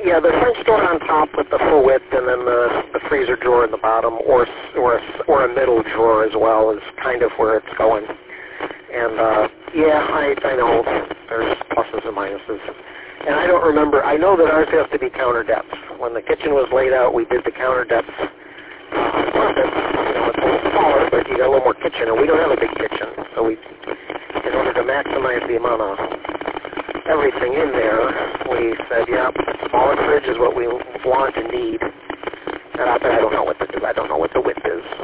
Yeah, the French door on top with the full width, and then the freezer drawer in the bottom, or a middle drawer as well is kind of where it's going. And yeah, I know there's pluses and minuses. And I don't remember. I know that ours has to be counter depth. When the kitchen was laid out, we did the counter depth. It's a little smaller, but you got a little more kitchen, and we don't have a big kitchen, so we, in order to maximize the amount of everything in there, we said, yeah, smaller fridge is what we want and need. And I don't know what the width is.